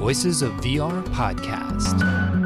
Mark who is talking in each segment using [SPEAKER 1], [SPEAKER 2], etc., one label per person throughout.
[SPEAKER 1] Voices of VR podcast.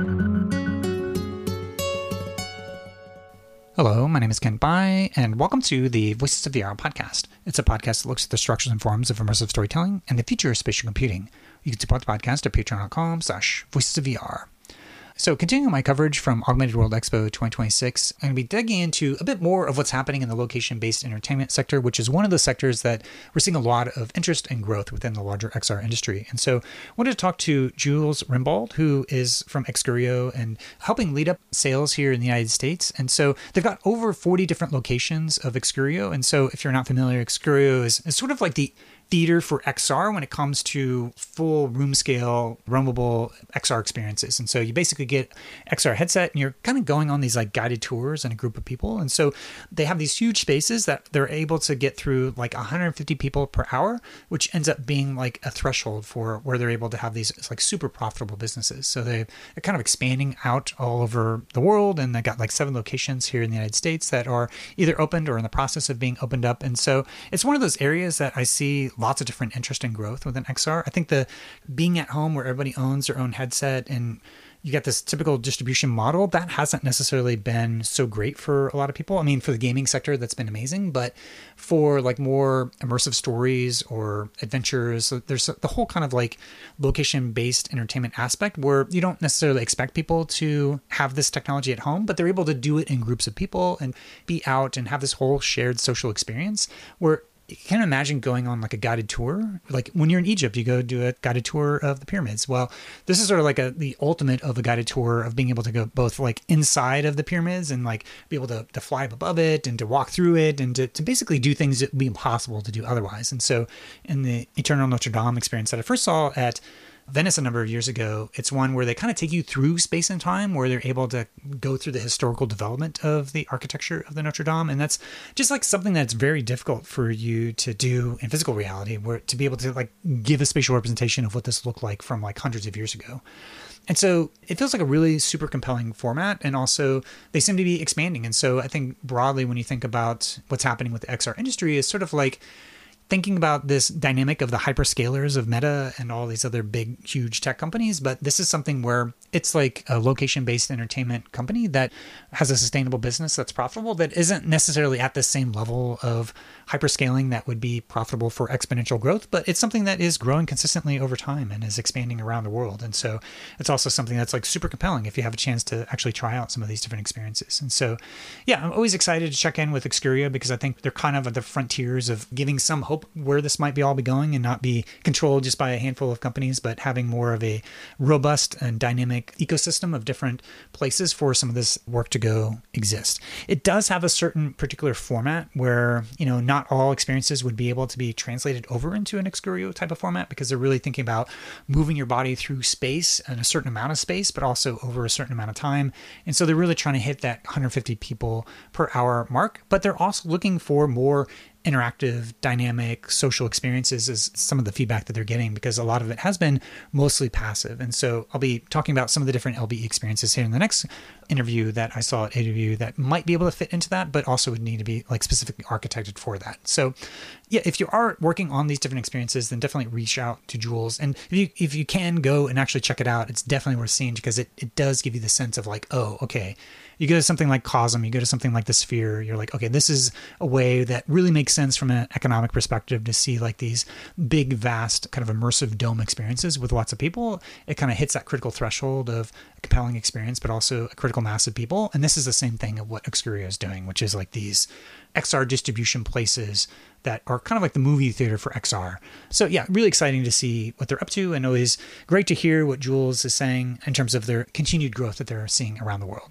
[SPEAKER 2] Hello, my name is Ken Bai, and welcome to the Voices of VR podcast. It's a podcast that looks at the structures and forms of immersive storytelling and the future of spatial computing. You can support the podcast at patreon.com/voicesofvr. So continuing my coverage from Augmented World Expo 2026, I'm going to be digging into a bit more of what's happening in the location-based entertainment sector, which is one of the sectors that we're seeing a lot of interest and growth within the larger XR industry. And so I wanted to talk to Jules Rimbaud, who is from Excurio and helping lead up sales here in the United States. And so they've got over 40 different locations of Excurio. And so if you're not familiar, Excurio is sort of like the theater for XR when it comes to full room scale, roamable XR experiences. And so you basically get XR headset and you're kind of going on these like guided tours in a group of people. And so they have these huge spaces that they're able to get through like 150 people per hour, which ends up being like a threshold for where they're able to have these like super profitable businesses. So they're kind of expanding out all over the world. And they got like 7 locations here in the United States that are either opened or in the process of being opened up. And so it's one of those areas that I see lots of different interest and growth within XR. I think the being at home where everybody owns their own headset and you get this typical distribution model, that hasn't necessarily been so great for a lot of people. I mean, for the gaming sector, that's been amazing, but for like more immersive stories or adventures, there's the whole kind of like location-based entertainment aspect where you don't necessarily expect people to have this technology at home, but they're able to do it in groups of people and be out and have this whole shared social experience where you can imagine going on like a guided tour. Like when you're in Egypt, you go do a guided tour of the pyramids. Well, this is sort of like the ultimate of a guided tour of being able to go both like inside of the pyramids and like be able to fly up above it and to walk through it and to basically do things that would be impossible to do otherwise. And so in the Eternal Notre Dame experience that I first saw at Venice a number of years ago, it's one where they kind of take you through space and time, where they're able to go through the historical development of the architecture of the Notre Dame. And that's just like something that's very difficult for you to do in physical reality, where to be able to like give a spatial representation of what this looked like from like hundreds of years ago. And so it feels like a really super compelling format. And also they seem to be expanding. And so I think broadly, when you think about what's happening with the XR industry, is sort of like thinking about this dynamic of the hyperscalers of Meta and all these other big, huge tech companies. But this is something where it's like a location-based entertainment company that has a sustainable business that's profitable, that isn't necessarily at the same level of hyperscaling that would be profitable for exponential growth, but it's something that is growing consistently over time and is expanding around the world. And so it's also something that's like super compelling if you have a chance to actually try out some of these different experiences. And so, yeah, I'm always excited to check in with Excurio because I think they're kind of at the frontiers of giving some hope where this might be all be going and not be controlled just by a handful of companies, but having more of a robust and dynamic ecosystem of different places for some of this work to go exist. It does have a certain particular format where, you know, not all experiences would be able to be translated over into an Excurio type of format because they're really thinking about moving your body through space and a certain amount of space, but also over a certain amount of time. And so they're really trying to hit that 150 people per hour mark, but they're also looking for more interactive, dynamic, social experiences is some of the feedback that they're getting because a lot of it has been mostly passive. And so I'll be talking about some of the different LBE experiences here in the next interview that I saw at AW that might be able to fit into that, but also would need to be like specifically architected for that. So yeah, if you are working on these different experiences, then definitely reach out to Jules. And if you can go and actually check it out, it's definitely worth seeing because it does give you the sense of like, oh, okay, you go to something like Cosm, you go to something like the Sphere, you're like, okay, this is a way that really makes sense from an economic perspective to see like these big, vast kind of immersive dome experiences with lots of people. It kind of hits that critical threshold of a compelling experience, but also a critical mass of people. And this is the same thing of what Excurio is doing, which is like these XR distribution places that are kind of like the movie theater for XR. So yeah, really exciting to see what they're up to, and always great to hear what Jules is saying in terms of their continued growth that they're seeing around the world.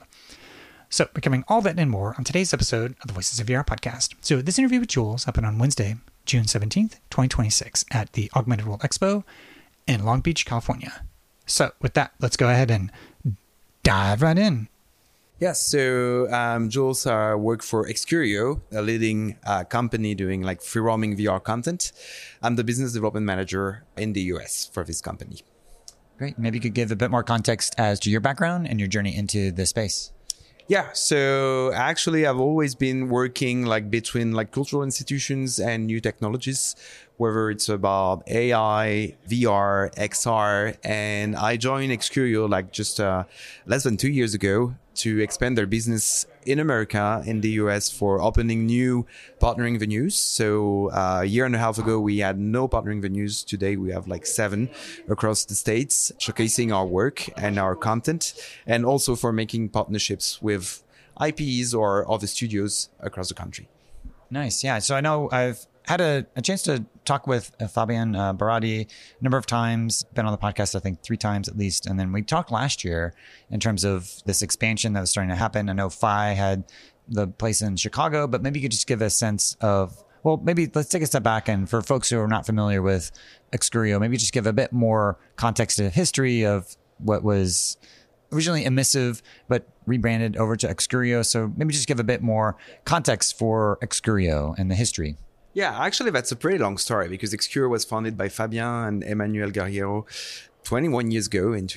[SPEAKER 2] So we're covering all that and more on today's episode of the Voices of VR podcast. So this interview with Jules happened on Wednesday, June 17th, 2026 at the Augmented World Expo in Long Beach, California. So with that, let's go ahead and dive right in.
[SPEAKER 3] Yes, so Jules work for Excurio, a leading company doing like free roaming VR content. I'm the business development manager in the US for this company.
[SPEAKER 4] Great. Maybe you could give a bit more context as to your background and your journey into the space.
[SPEAKER 3] Yeah, so actually I've always been working like between like cultural institutions and new technologies, whether it's about AI, VR, XR, and I joined Excurio like just less than 2 years ago to expand their business in America, in the US, for opening new partnering venues. So a year and a half ago, we had no partnering venues. Today, we have like 7 across the States, showcasing our work and our content, and also for making partnerships with IPs or other studios across the country.
[SPEAKER 2] Nice. Yeah. So I know I've had a chance to talk with Fabien Baradi a number of times, been on the podcast, I think 3 times at least. And then we talked last year in terms of this expansion that was starting to happen. I know Phi had the place in Chicago, but maybe you could just give a sense of, well, maybe let's take a step back. And for folks who are not familiar with Excurio, maybe just give a bit more context to the history of what was originally Emissive, but rebranded over to Excurio. So maybe just give a bit more context for Excurio and the history.
[SPEAKER 3] Yeah, actually, that's a pretty long story because Excurio was founded by Fabien and Emmanuel Guerriero 21 years ago in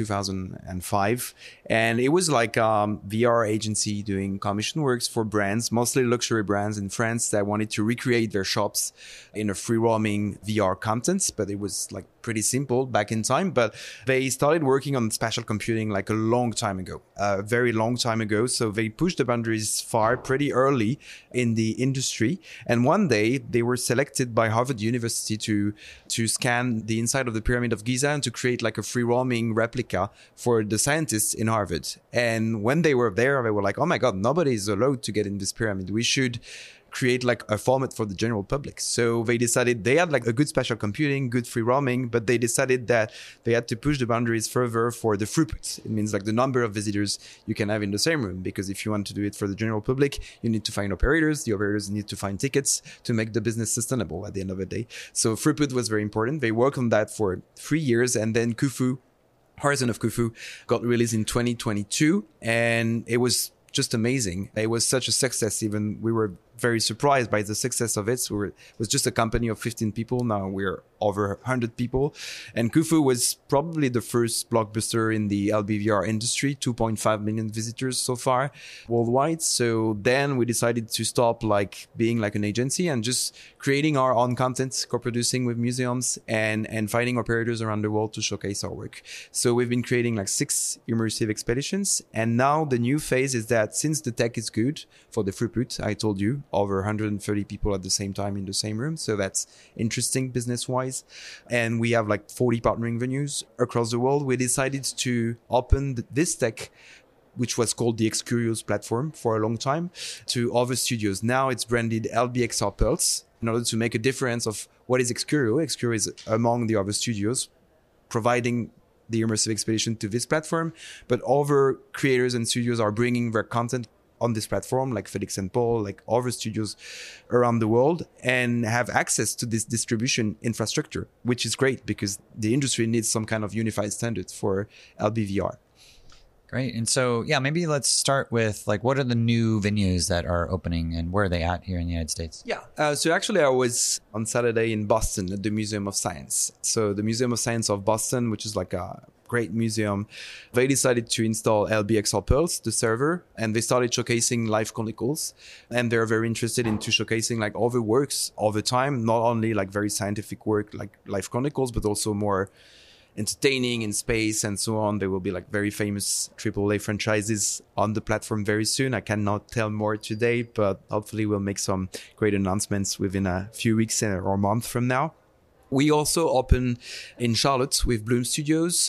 [SPEAKER 3] 2005. And it was like a VR agency doing commission works for brands, mostly luxury brands in France that wanted to recreate their shops in a free roaming VR content. But it was like pretty simple back in time. But they started working on spatial computing like a long time ago, a very long time ago. So they pushed the boundaries far pretty early in the industry. And one day they were selected by Harvard University to scan the inside of the Pyramid of Giza and to create like a free roaming replica for the scientists in Harvard. And when they were there, they were like, oh my God, nobody is allowed to get in this pyramid. We should create like a format for the general public. So they decided they had like a good spatial computing, good free roaming, but they decided that they had to push the boundaries further for the throughput. It means like the number of visitors you can have in the same room, because if you want to do it for the general public, you need to find operators. The operators need to find tickets to make the business sustainable at the end of the day. So throughput was very important. They worked on that for 3 years, and then Khufu, Horizon of Khufu, got released in 2022, and it was just amazing. It was such a success. Even we were very surprised by the success of it. So it was just a company of 15 people. Now we're over 100 people. And Khufu was probably the first blockbuster in the LBVR industry, 2.5 million visitors so far worldwide. So then we decided to stop like being like an agency and just creating our own content, co-producing with museums and finding operators around the world to showcase our work. So we've been creating like 6 immersive expeditions. And now the new phase is that since the tech is good for the throughput, I told you, over 130 people at the same time in the same room. So that's interesting business-wise. And we have like 40 partnering venues across the world. We decided to open this tech, which was called the Excurios platform for a long time, to other studios. Now it's branded LBXR Pulse in order to make a difference of what is Excurio. Excurio is among the other studios providing the immersive expedition to this platform, but other creators and studios are bringing their content on this platform, like Felix and Paul, like other studios around the world, and have access to this distribution infrastructure, which is great because the industry needs some kind of unified standard for LBVR.
[SPEAKER 2] Great. And so, yeah, maybe let's start with like, what are the new venues that are opening and where are they at here in the United States?
[SPEAKER 3] Yeah. So actually I was on Saturday in Boston at the Museum of Science. So the Museum of Science of Boston, which is like a great museum, they decided to install LBXR Pulse, the server, and they started showcasing live chronicles. And they're very interested into showcasing like other works all the time, not only like very scientific work like live chronicles, but also more entertaining in space and so on. There will be like very famous AAA franchises on the platform very soon. I cannot tell more today, but hopefully we'll make some great announcements within a few weeks or a month from now. We also open in Charlotte with Bloom Studios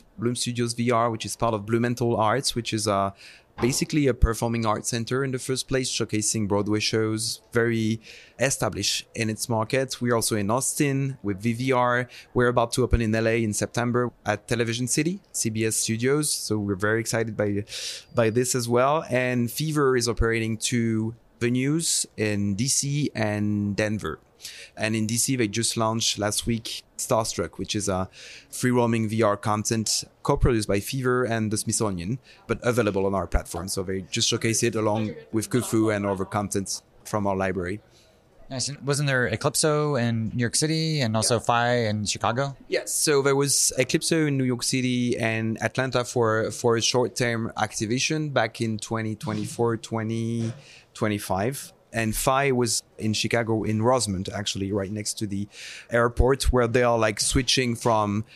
[SPEAKER 3] VR, which is part of Blumenthal Arts, which is basically a performing arts center in the first place, showcasing Broadway shows, very established in its market. We're also in Austin with VVR. We're about to open in LA in September at Television City, CBS Studios. So we're very excited by this as well. And Fever is operating 2 venues in DC and Denver. And in DC, they just launched last week Starstruck, which is a free roaming VR content co-produced by Fever and the Smithsonian, but available on our platform. So they just showcase it along with Khufu and other content from our library.
[SPEAKER 2] Nice. Wasn't there Eclipso in New York City and also FI in Chicago?
[SPEAKER 3] Yes, so there was Eclipso in New York City and Atlanta for a short-term activation back in 2024, 2025. And FI was in Chicago, in Rosemont, actually, right next to the airport, where they are like switching from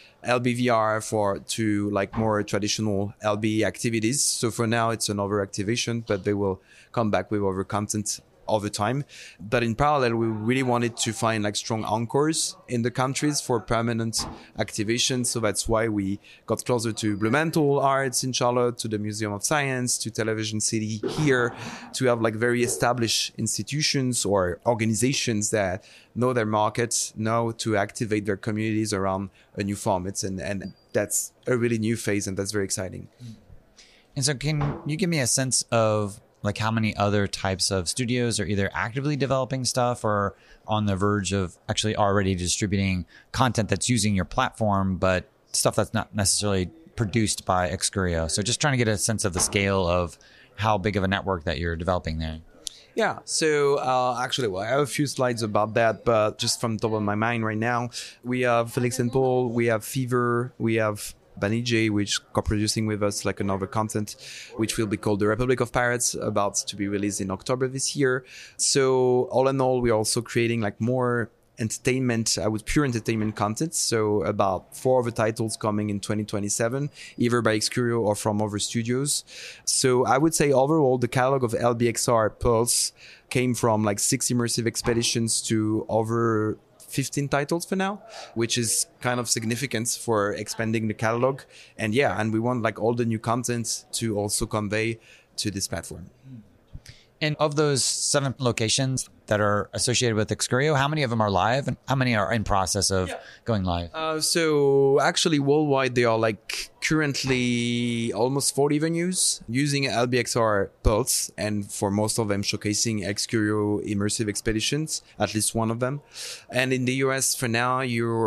[SPEAKER 3] LBVR to like more traditional LB activities. So for now, it's another activation, but they will come back with other content over time. But in parallel, we really wanted to find like strong anchors in the countries for permanent activation. So that's why we got closer to Blumenthal Arts in Charlotte, to the Museum of Science, to Television City here, to have like very established institutions or organizations that know their markets, know to activate their communities around a new format. And that's a really new phase, and that's very exciting.
[SPEAKER 2] And so can you give me a sense of like how many other types of studios are either actively developing stuff or on the verge of actually already distributing content that's using your platform, but stuff that's not necessarily produced by Excurio? So just trying to get a sense of the scale of how big of a network that you're developing there.
[SPEAKER 3] Yeah, so actually, I have a few slides about that, but just from the top of my mind right now, we have Felix and Paul, we have Fever, we have Banijay, which co-producing with us like another content, which will be called The Republic of Pirates, about to be released in October this year. So all in all, we're also creating like more entertainment, pure entertainment content. So about 4 other titles coming in 2027, either by Excurio or from other studios. So I would say overall, the catalog of LBXR Pulse came from like 6 immersive expeditions to over 15 titles for now, which is kind of significant for expanding the catalog. And and we want like all the new content to also convey to this platform.
[SPEAKER 2] And of those 7 locations that are associated with Excurio, how many of them are live and how many are in process of going live?
[SPEAKER 3] So actually worldwide, they are like currently almost 40 venues using LBXR Pulse, and for most of them showcasing Excurio immersive expeditions, at least one of them. And in the US for now,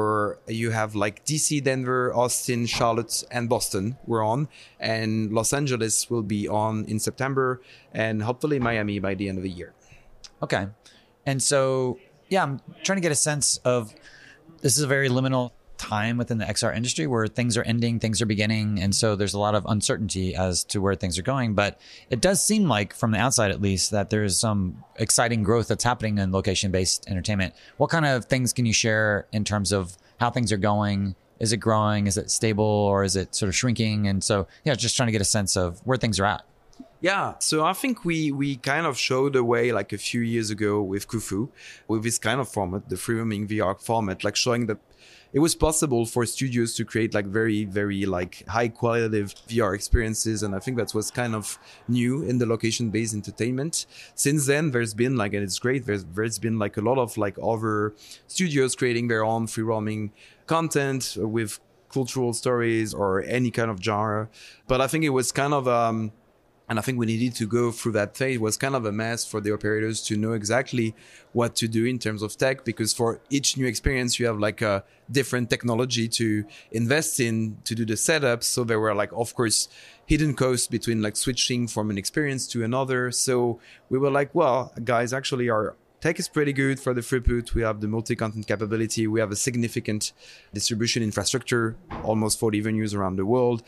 [SPEAKER 3] you have like DC, Denver, Austin, Charlotte, and Boston we're on, and Los Angeles will be on in September, and hopefully Miami by the end of the year.
[SPEAKER 2] Okay. And so, I'm trying to get a sense of, this is a very liminal time within the XR industry where things are ending, things are beginning. And so there's a lot of uncertainty as to where things are going. But it does seem like, from the outside at least, that there's some exciting growth that's happening in location-based entertainment. What kind of things can you share in terms of how things are going? Is it growing? Is it stable? Or is it sort of shrinking? And so, just trying to get a sense of where things are at.
[SPEAKER 3] Yeah, so I think we kind of showed the way like a few years ago with Kufu, with this kind of format, the free roaming VR format, like showing that it was possible for studios to create like very, very like high qualitative VR experiences. And I think that was kind of new in the location-based entertainment. Since then, there's been like, and it's great, there's been like a lot of like other studios creating their own free roaming content with cultural stories or any kind of genre. But I think it was kind of, and I think we needed to go through that phase. It was kind of a mess for the operators to know exactly what to do in terms of tech, because for each new experience, you have like a different technology to invest in to do the setup. So there were like, of course, hidden costs between like switching from an experience to another. So we were like, well, guys, actually our tech is pretty good for the throughput. We have the multi-content capability. We have a significant distribution infrastructure, almost 40 venues around the world.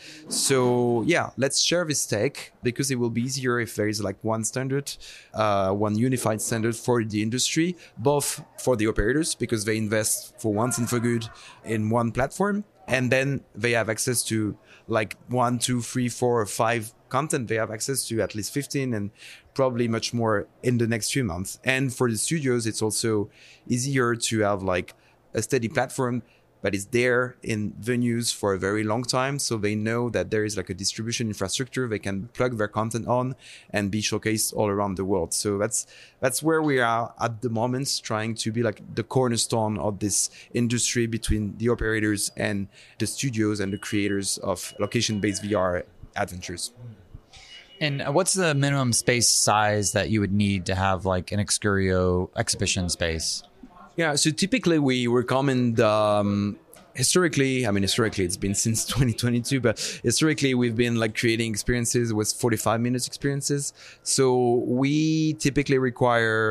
[SPEAKER 3] So let's share this tech, because it will be easier if there is like one standard, one unified standard for the industry, both for the operators, because they invest for once and for good in one platform. And then they have access to like 1, 2, 3, 4, or 5 content. They have access to at least 15 and probably much more in the next few months. And for the studios, it's also easier to have like a steady platform that is there in venues for a very long time. So they know that there is like a distribution infrastructure they can plug their content on and be showcased all around the world. So that's where we are at the moment, trying to be like the cornerstone of this industry between the operators and the studios and the creators of location-based VR adventures.
[SPEAKER 2] And what's the minimum space size that you would need to have like an Excurio exhibition space?
[SPEAKER 3] Yeah, so typically we recommend, historically it's been since 2022, but historically we've been like creating experiences with 45 minutes experiences. So we typically require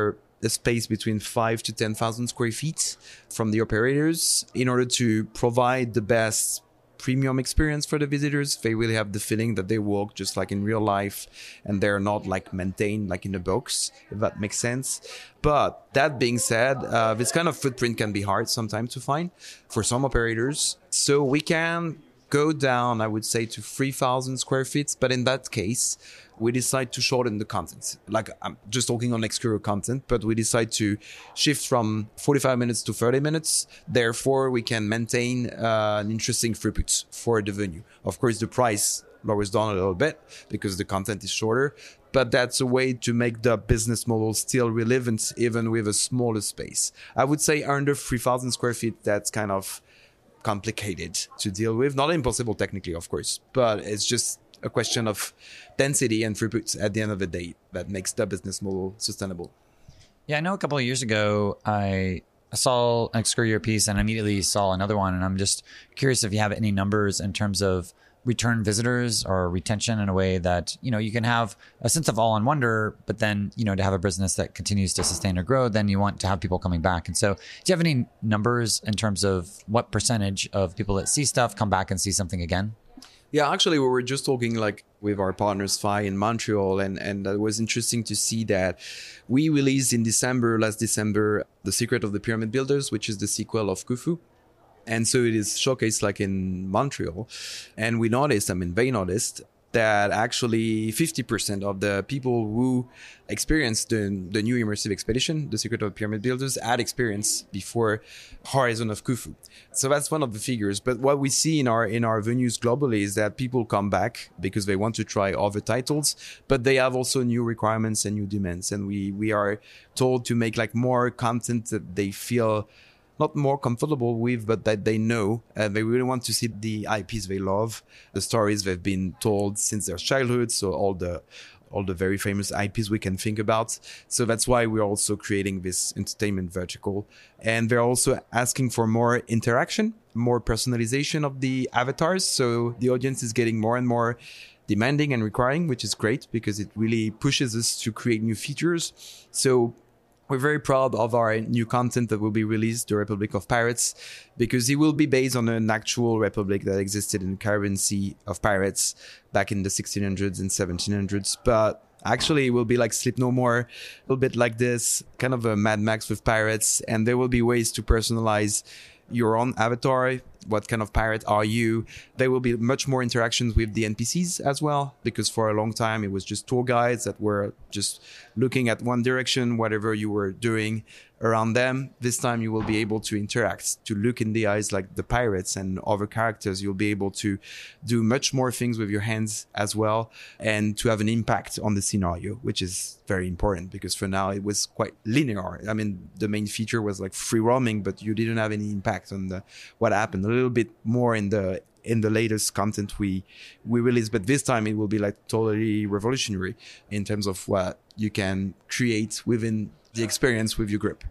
[SPEAKER 3] a space between 5 to 10,000 square feet from the operators in order to provide the best premium experience for the visitors. They really have the feeling that they walk just like in real life and they're not like maintained like in a box, if that makes sense. But that being said, this kind of footprint can be hard sometimes to find for some operators. So we can go down, I would say, to 3,000 square feet. But in that case, we decide to shorten the content. Like I'm just talking on Excuro content, but we decide to shift from 45 minutes to 30 minutes. Therefore, we can maintain an interesting throughput for the venue. Of course, the price lowers down a little bit because the content is shorter, but that's a way to make the business model still relevant even with a smaller space. I would say under 3,000 square feet, that's kind of complicated to deal with. Not impossible technically, of course, but it's just a question of density and throughput at the end of the day that makes the business model sustainable.
[SPEAKER 4] Yeah, I know a couple of years ago, I saw an Excuro piece and immediately saw another one. And I'm just curious if you have any numbers in terms of return visitors or retention in a way that, you know, you can have a sense of awe and wonder, but then, you know, to have a business that continues to sustain or grow, then you want to have people coming back. And so do you have any numbers in terms of what percentage of people that see stuff come back and see something again?
[SPEAKER 3] Yeah, actually, we were just talking like with our partners Phi in Montreal, and that was interesting to see that we released in last December, The Secret of the Pyramid Builders, which is the sequel of Khufu. And so it is showcased like in Montreal. And we noticed, they noticed that actually 50% of the people who experienced the new immersive expedition, The Secret of the Pyramid Builders, had experience before Horizon of Khufu. So that's one of the figures. But what we see in our venues globally is that people come back because they want to try other titles, but they have also new requirements and new demands. And we are told to make like more content that they feel not more comfortable with, but that they know. They really want to see the IPs they love, the stories they've been told since their childhood. So all the very famous IPs we can think about. So that's why we're also creating this entertainment vertical. And they're also asking for more interaction, more personalization of the avatars. So the audience is getting more and more demanding and requiring, which is great because it really pushes us to create new features. So we're very proud of our new content that will be released, The Republic of Pirates, because it will be based on an actual republic that existed in the Caribbean Sea of pirates back in the 1600s and 1700s. But actually, it will be like Sleep No More, a little bit like this, kind of a Mad Max with pirates. And there will be ways to personalize your own avatar. What kind of pirate are you? There will be much more interactions with the NPCs as well, because for a long time it was just tour guides that were just looking at one direction, whatever you were doing around them. This time you will be able to interact, to look in the eyes like the pirates and other characters. You'll be able to do much more things with your hands as well, and to have an impact on the scenario, which is very important because for now it was quite linear. I mean, the main feature was like free roaming, but you didn't have any impact on what happened. A little bit more in the latest content we release, but this time it will be like totally revolutionary in terms of what you can create within the experience with your group.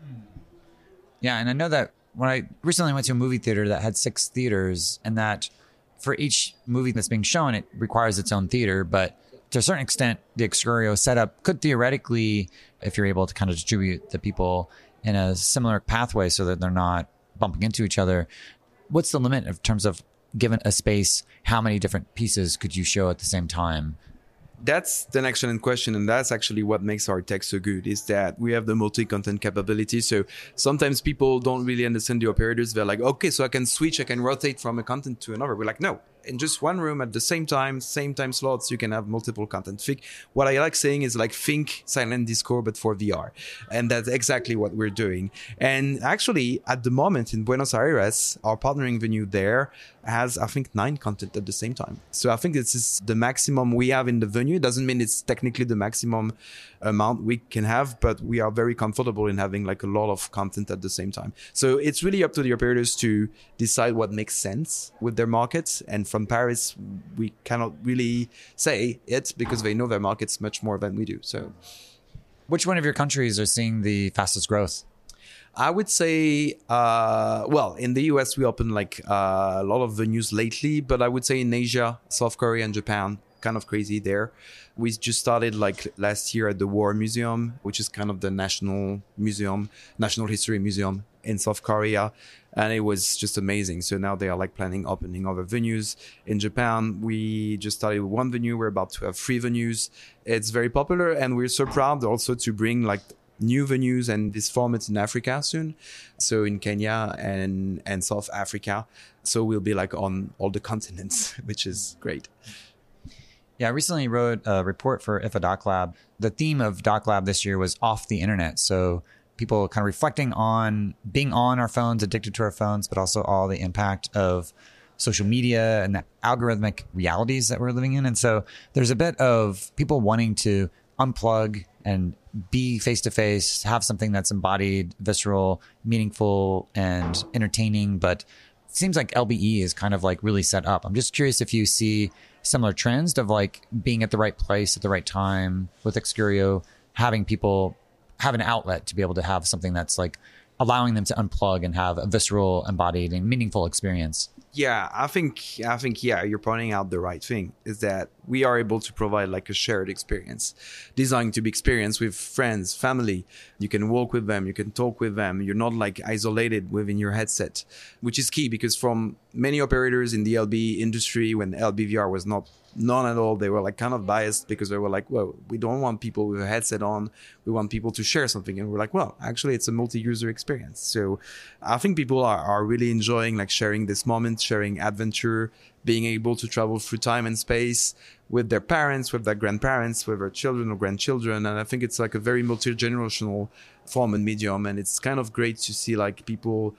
[SPEAKER 4] Yeah, and I know that when I recently went to a movie theater that had 6 theaters, and that for each movie that's being shown, it requires its own theater, but to a certain extent, the Excuro setup could theoretically, if you're able to kind of distribute the people in a similar pathway so that they're not bumping into each other, what's the limit in terms of, given a space, how many different pieces could you show at the same time?
[SPEAKER 3] That's an excellent question, and that's actually what makes our tech so good, is that we have the multi-content capability. So sometimes people don't really understand the operators. They're like, okay, so I can switch, I can rotate from a content to another. We're like, no, in just one room at the same time slots, you can have multiple content. What I like saying is like think Silent Disco, but for VR. And that's exactly what we're doing. And actually, at the moment in Buenos Aires, our partnering venue there has, I think, 9 content at the same time. So I think this is the maximum we have in the venue. It doesn't mean it's technically the maximum amount we can have, but we are very comfortable in having like a lot of content at the same time. So it's really up to the operators to decide what makes sense with their markets. And from Paris, we cannot really say it because they know their markets much more than we do. So
[SPEAKER 4] which one of your countries are seeing the fastest growth?
[SPEAKER 3] I would say, well, in the US, we opened like a lot of venues lately, but I would say in Asia, South Korea and Japan kind of crazy there. We just started like last year at the War Museum, which is kind of the national history museum in South Korea. And it was just amazing. So now they are like planning opening other venues in Japan. We just started with one venue. We're about to have 3 venues. It's very popular, and we're so proud also to bring like new venues and this format in Africa soon. So in Kenya and South Africa. So we'll be like on all the continents, which is great.
[SPEAKER 4] Yeah, I recently wrote a report for IFA Doc Lab. The theme of Doc Lab this year was off the internet. So people kind of reflecting on being on our phones, addicted to our phones, but also all the impact of social media and the algorithmic realities that we're living in. And so there's a bit of people wanting to unplug and be face-to-face, have something that's embodied, visceral, meaningful, and entertaining. But it seems like LBE is kind of like really set up. I'm just curious if you see similar trends of like being at the right place at the right time with Excurio, having people have an outlet to be able to have something that's like allowing them to unplug and have a visceral, embodied, and meaningful experience.
[SPEAKER 3] Yeah, I think, yeah, you're pointing out the right thing, is that we are able to provide like a shared experience designed to be experienced with friends, family. You can walk with them, you can talk with them. You're not like isolated within your headset, which is key because from many operators in the LB industry, when LBVR was none at all, they were like kind of biased because they were like, well, we don't want people with a headset on. We want people to share something. And we're like, well, actually it's a multi-user experience. So I think people are really enjoying like sharing this moment, sharing adventure, being able to travel through time and space with their parents, with their grandparents, with their children or grandchildren. And I think it's like a very multi-generational form and medium. And it's kind of great to see like people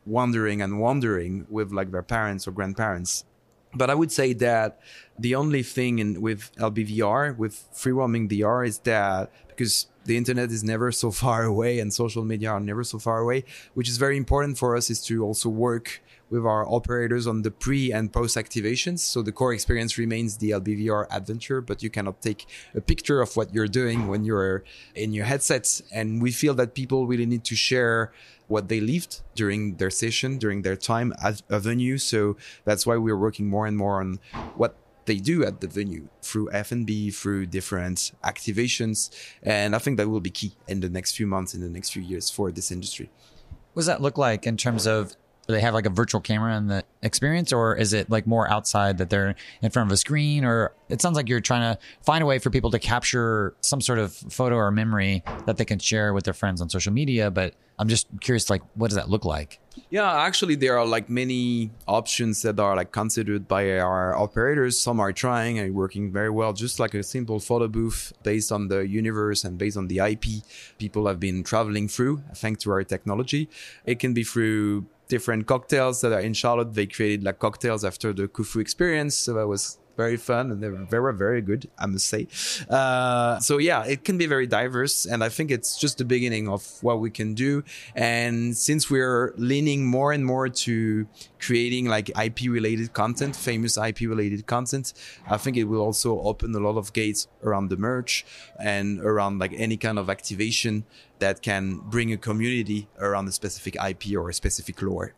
[SPEAKER 3] wandering with like their parents or grandparents. But I would say that the only thing with LBVR, with free roaming VR, is that because the internet is never so far away and social media are never so far away, which is very important for us, is to also work with our operators on the pre and post activations. So the core experience remains the LBVR adventure, but you cannot take a picture of what you're doing when you're in your headsets. And we feel that people really need to share what they lived during their session, during their time at a venue. So that's why we're working more and more on what they do at the venue through F&B, through different activations. And I think that will be key in the next few months, in the next few years for this industry.
[SPEAKER 4] What does that look like in terms of, do they have like a virtual camera in the experience, or is it like more outside that they're in front of a screen? Or it sounds like you're trying to find a way for people to capture some sort of photo or memory that they can share with their friends on social media. But I'm just curious, like, what does that look like?
[SPEAKER 3] Yeah, actually, there are like many options that are like considered by our operators. Some are trying and working very well, just like a simple photo booth based on the universe and based on the IP people have been traveling through, thanks to our technology. It can be through different cocktails that are in Charlotte. They created like cocktails after the Khufu experience. So that was very fun, and they were very good, I must say. So yeah, it can be very diverse, and I think it's just the beginning of what we can do. And since we're leaning more and more to creating like IP related content, famous IP related content, I think it will also open a lot of gates around the merch and around like any kind of activation that can bring a community around a specific IP or a specific lore.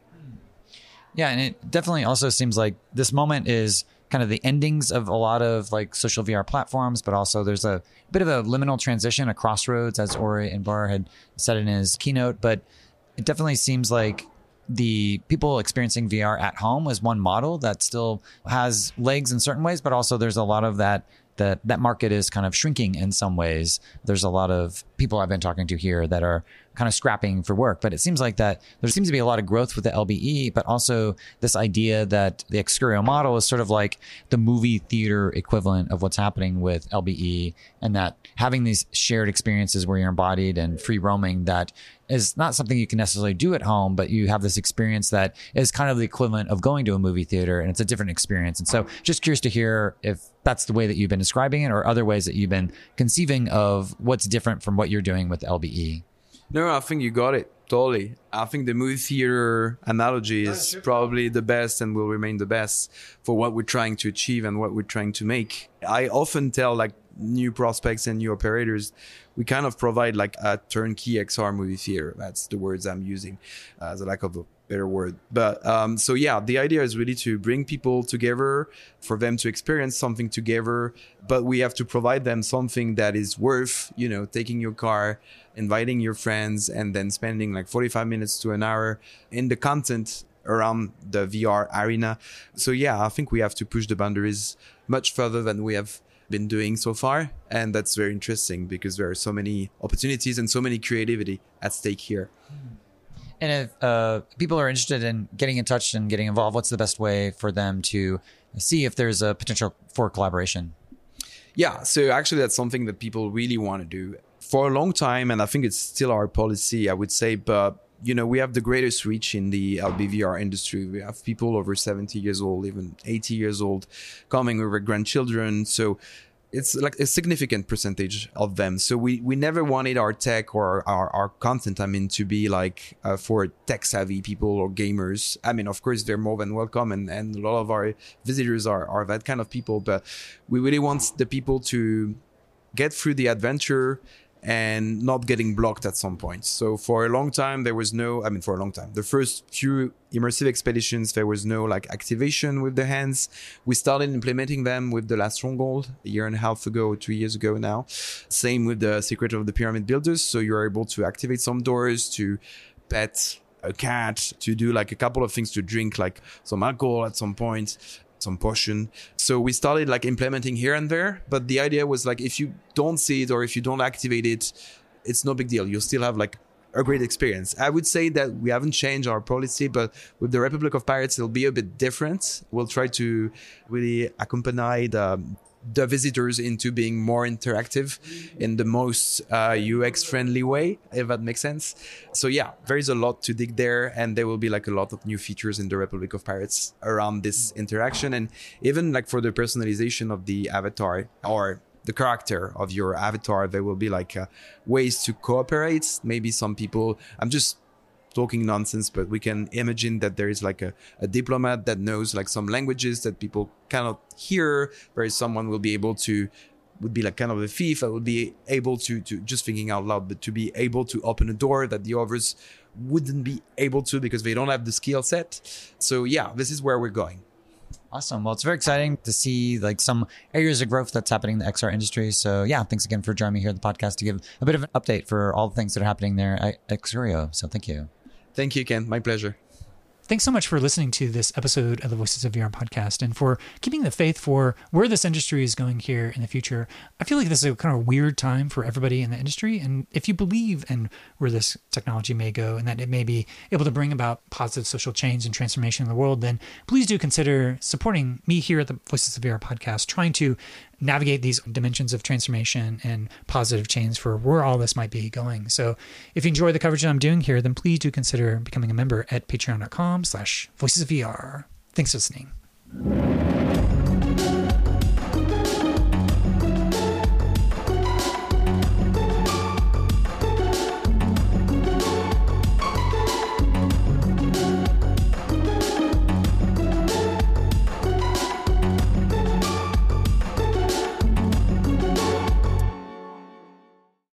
[SPEAKER 4] Yeah, and it definitely also seems like this moment is kind of the endings of a lot of like social VR platforms, but also there's a bit of a liminal transition, a crossroads, as Ori Inbar had said in his keynote. But it definitely seems like the people experiencing VR at home is one model that still has legs in certain ways, but also there's a lot of that market is kind of shrinking in some ways. There's a lot of people I've been talking to here that are kind of scrapping for work, but it seems like that there seems to be a lot of growth with the LBE, but also this idea that the Excurio model is sort of like the movie theater equivalent of what's happening with LBE, and that having these shared experiences where you're embodied and free roaming, that is not something you can necessarily do at home, but you have this experience that is kind of the equivalent of going to a movie theater, and it's a different experience. And so just curious to hear if that's the way that you've been describing it, or other ways that you've been conceiving of what's different from what you're doing with LBE.
[SPEAKER 3] No, I think you got it. Totally. I think the movie theater analogy is probably the best and will remain the best for what we're trying to achieve and what we're trying to make. I often tell like new prospects and new operators, we kind of provide like a turnkey XR movie theater. That's the words I'm using, as a lack of a better word. But so yeah, the idea is really to bring people together, for them to experience something together, but we have to provide them something that is worth, taking your car, inviting your friends, and then spending like 45 minutes to an hour in the content around the VR arena. So yeah, I think we have to push the boundaries much further than we have been doing so far. And that's very interesting because there are so many opportunities and so many creativity at stake here.
[SPEAKER 4] And if people are interested in getting in touch and getting involved, what's the best way for them to see if there's a potential for collaboration?
[SPEAKER 3] Yeah, so actually that's something that people really want to do for a long time. And I think it's still our policy, I would say. But we have the greatest reach in the LBVR industry. We have people over 70 years old, even 80 years old, coming with their grandchildren. So it's like a significant percentage of them. So we never wanted our tech or our content, to be like for tech savvy people or gamers. Of course, they're more than welcome. And a lot of our visitors are that kind of people. But we really want the people to get through the adventure and not getting blocked at some point. So for a long time, there was no, the first few immersive expeditions, there was no like activation with the hands. We started implementing them with The Last Stronghold a year and a half ago, 2 years ago now. Same with the Secret of the Pyramid Builders. So you're able to activate some doors, to pet a cat, to do like a couple of things, to drink like some alcohol at some point, some potion. So we started like implementing here and there, but the idea was like, if you don't see it or if you don't activate it, it's no big deal. You'll still have like a great experience. I would say that we haven't changed our policy, but with the Republic of Pirates, it'll be a bit different. We'll try to really accompany the visitors into being more interactive in the most UX friendly way, if that makes sense. So yeah, there is a lot to dig there, and there will be like a lot of new features in the Republic of Pirates around this interaction, and even like for the personalization of the avatar or the character of your avatar, there will be like ways to cooperate. Maybe some people, I'm just talking nonsense, but we can imagine that there is like a diplomat that knows like some languages that people cannot hear, whereas someone would be like kind of a thief that would be able to just thinking out loud, but to be able to open a door that the others wouldn't be able to because they don't have the skill set. So yeah, this is where we're going.
[SPEAKER 4] Awesome. Well, it's very exciting to see like some areas of growth that's happening in the XR industry. So yeah, thanks again for joining me here on the podcast to give a bit of an update for all the things that are happening there at Xurio. So thank you.
[SPEAKER 3] Thank you, Ken. My pleasure.
[SPEAKER 2] Thanks so much for listening to this episode of the Voices of VR podcast and for keeping the faith for where this industry is going here in the future. I feel like this is a kind of weird time for everybody in the industry. And if you believe in where this technology may go and that it may be able to bring about positive social change and transformation in the world, then please do consider supporting me here at the Voices of VR podcast, trying to navigate these dimensions of transformation and positive change for where all this might be going. So if you enjoy the coverage that I'm doing here, then please do consider becoming a member at patreon.com/voicesofvr. Thanks for listening.